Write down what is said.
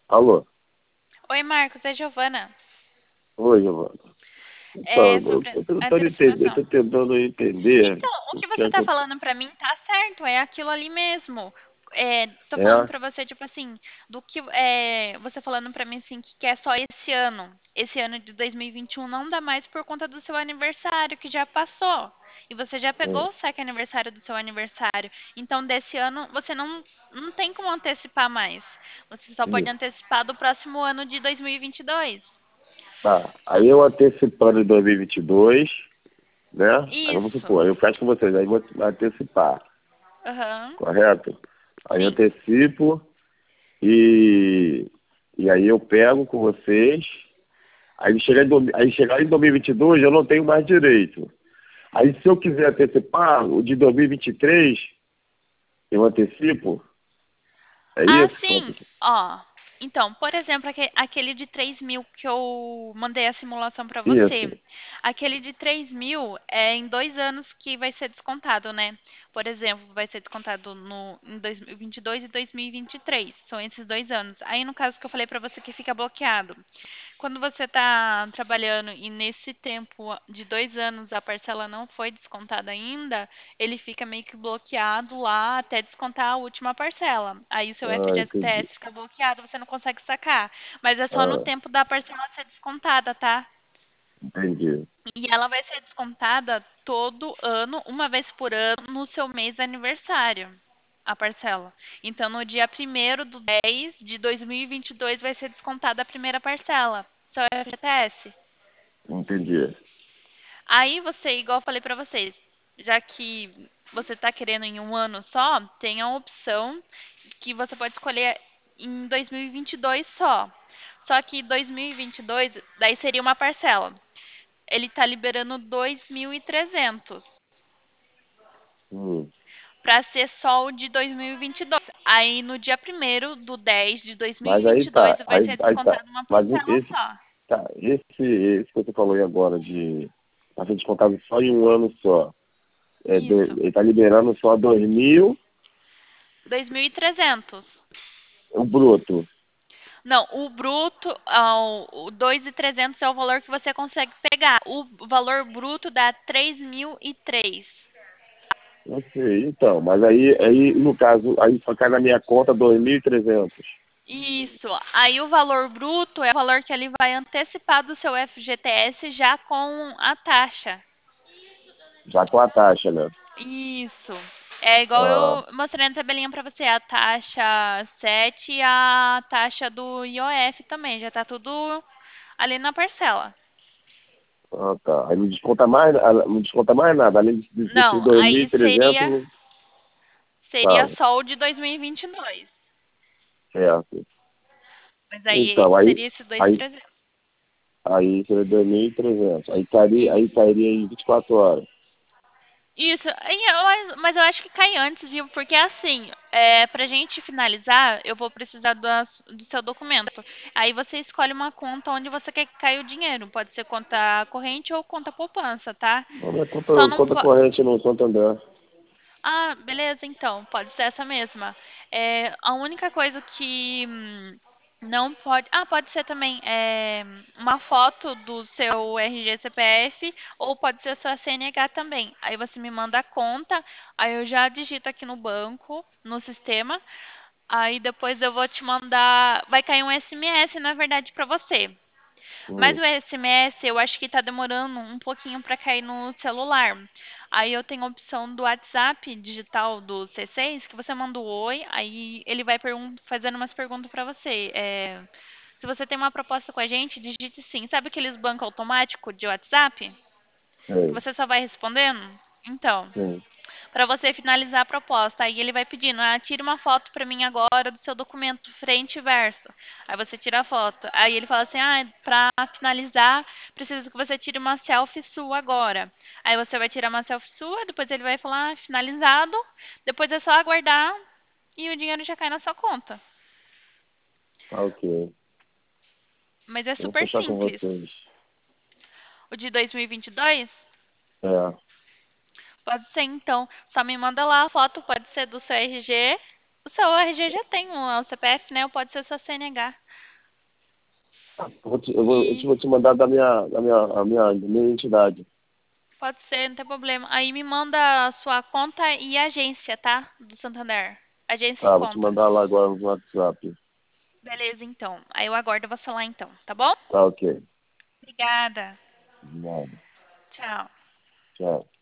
Alô? Oi, Marcos, é Giovana. Oi, Giovana. Então, É eu sobre tô a tentando entender, antecipação. tô tentando entender Então, o o que que você tá acontece. falando pra mim tá certo, é aquilo ali mesmo. Tô falando É, pra você, tipo assim, do que você falando pra mim assim que quer só esse ano. Esse ano de 2021 não dá mais por conta do seu aniversário que já passou. E você já pegou é, o saque aniversário do seu aniversário. Então, desse ano você não tem como antecipar mais. Você só pode isso. antecipar do próximo ano de 2022. Tá. Aí eu antecipando em 2022, né? Aí vamos Isso. supor, aí eu fecho com vocês, aí vou antecipar, Aham. correto? Aí eu Sim. antecipo e, e aí eu pego com vocês, aí chegar em 2022 eu não tenho mais direito. Aí se eu quiser antecipar o de 2023, eu antecipo, é Ah, isso? sim. Ó. Então, por exemplo, aquele de 3.000 que eu mandei a simulação para Isso. você. Aquele de 3.000 é em 2 anos que vai ser descontado, né? Por exemplo, vai ser descontado em 2022 e 2023. São esses 2 anos. Aí, no caso que eu falei para você que fica bloqueado. Quando você está trabalhando e nesse tempo de 2 anos a parcela não foi descontada ainda, ele fica meio que bloqueado lá até descontar a última parcela. Aí o seu Ah, entendi. FGTS fica bloqueado, você não consegue sacar. Mas é só no Ah, tempo da parcela ser descontada, tá? entendi. E ela vai ser descontada todo ano, uma vez por ano, no seu mês de aniversário, a parcela. Então, no dia 1º do 10 de 2022 vai ser descontada a primeira parcela, seu FGTS. Entendi. Aí você, igual eu falei pra vocês, já que você tá querendo em um ano só, tem a opção que você pode escolher em 2022 só. Só que 2022, daí seria uma parcela. Ele tá liberando 2.300 Hum. para ser só o de 2022. Aí no dia 1º do 10 de Mas aí 2022 tá, vai ser aí tá. descontado uma Mas parcela esse, só. tá, esse que você falou aí agora de a gente descontado só em um ano só. Isso. Ele tá liberando só 2.000, 2.300. o bruto. Não, o bruto, o 2.300 é o valor que você consegue pegar. O valor bruto dá 3.003. Não sei, então, mas aí no caso, aí só cai na minha conta 2.300. Isso. Aí o valor bruto é o valor que ele vai antecipar do seu FGTS já com a taxa. Já com a taxa, né? Isso. É igual Ah, eu mostrei na tabelinha pra você, a taxa 7 e a taxa do IOF também, já tá tudo ali na parcela. tá. Aí não desconta mais nada, além desses Não, dois mil e aí trezentos seria tá, só o de 2022. certo. Mas aí Então, seria esse aí, 2.300. aí seria 2.300. Aí Isso. cairia em 24 horas. Isso, mas eu acho que cai antes, viu? Porque assim, pra gente finalizar, eu vou precisar do seu documento. Aí você escolhe uma conta onde você quer que caia o dinheiro. Pode ser conta corrente ou conta poupança, tá? Não, mas Só não conta pode. corrente no Santander. Ah, beleza, então, pode ser essa mesma. A única coisa que não pode. Ah, pode ser também uma foto do seu RG CPF ou pode ser sua CNH também. Aí você me manda a conta, aí eu já digito aqui no banco, no sistema. Aí depois eu vou te mandar. Vai cair um SMS, na verdade, para você. Mas Hum, o SMS eu acho que tá demorando um pouquinho para cair no celular. Aí eu tenho a opção do WhatsApp digital do C6, que você manda o oi, aí ele vai fazendo umas perguntas para você. Se você tem uma proposta com a gente, digite sim. Sabe aqueles bancos automáticos de WhatsApp? Que sei, você só vai respondendo? Então, sim. para você finalizar a proposta. Aí ele vai pedindo, tire uma foto para mim agora do seu documento frente e verso. Aí você tira a foto. Aí ele fala assim, para finalizar, preciso que você tire uma selfie sua agora. Aí você vai tirar uma selfie sua, depois ele vai falar, finalizado. Depois é só aguardar e o dinheiro já cai na sua conta. Tá ok. Mas é Eu vou super fechar com simples. vocês. O de 2022? É, Pode ser então. Só me manda lá a foto, pode ser do seu RG. O seu RG já tem o CPF, né? Ou pode ser sua CNH. E vou te mandar da minha entidade. pode ser, não tem problema. Aí me manda a sua conta e agência, tá? Do Santander. Agência e Tá, vou te conta. mandar lá agora no WhatsApp. Beleza, então. Aí eu aguardo você lá então, tá bom? Tá, ok. Obrigada. Nada. Tchau. Tchau.